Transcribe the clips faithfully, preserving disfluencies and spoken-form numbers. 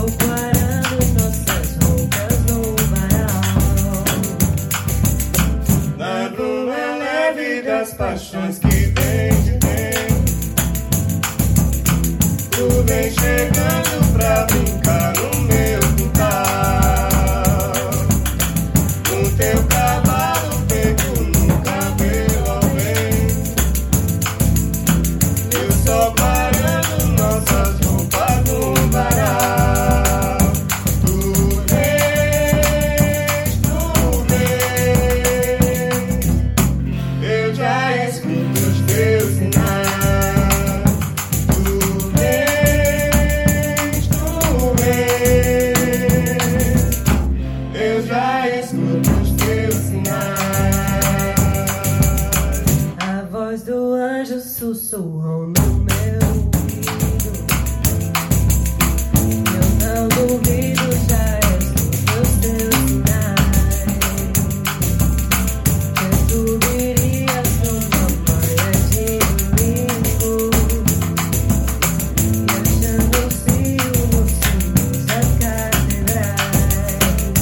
Paixões que vem de dentro, tu vem chegando pra brincar no meu quintal, no teu cavalo feito no cabelo ao vento, eu só parando nossas roupas no varal. Tu vens, tu vens, eu já escuto os teus sinais. Tu vens, tu vens, eu já escuto os teus sinais. A voz do anjo sussurrou no meu ouvido. Eu não duvido, já escuto os teus sinais. Que tu virias numa manhã de domingo, e eu te anuncio nos sinos das catedrais.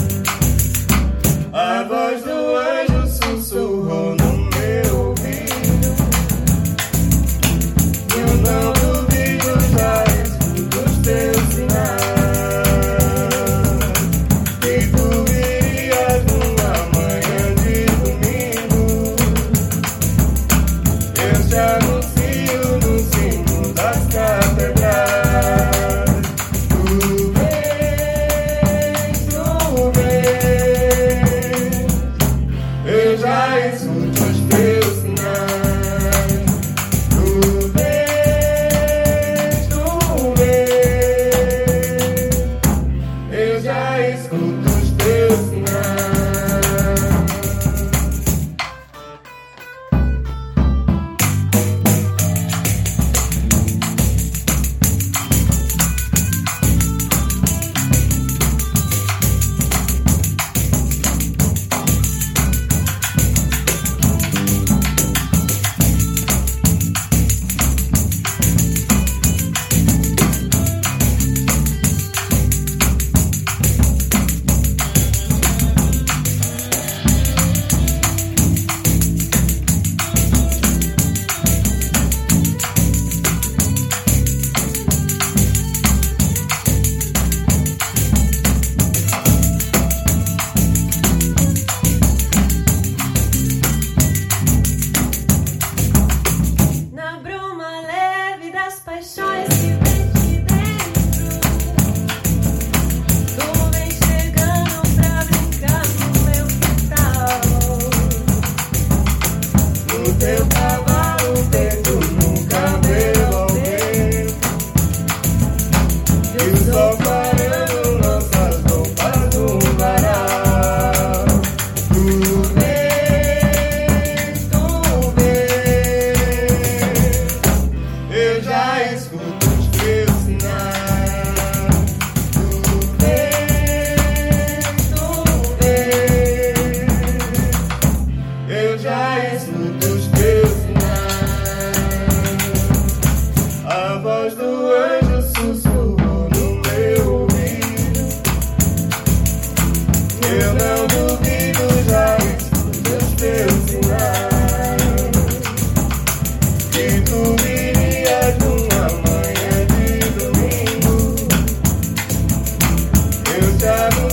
A voz do anjo sussurrou no meu ouvido. Eu não duvido, já escuto os teus sinais. Que tu virias numa manhã de domingo, eu te anuncio no sino das catedrais. Tu vens, tu vens, eu já escuto os teus sinais. Tu vens, tu vens, eu já escuto os teus sinais. Na bruma leve das paixões que vem de dentro, tu vem chegando pra brincar no meu quintal, No teu cavalo feito no cabelo ao vento, eu só parando nossas roupas no varal. Tu vens, tu vens, eu já escuto os teus sinais. Tu vens, tu vens, eu já escuto os teus sinais. A voz do anjo sussurrou no meu ouvido. Eu não duvido, já escuto os teus sinais. Que tu virias numa manhã de domingo, eu te anunciei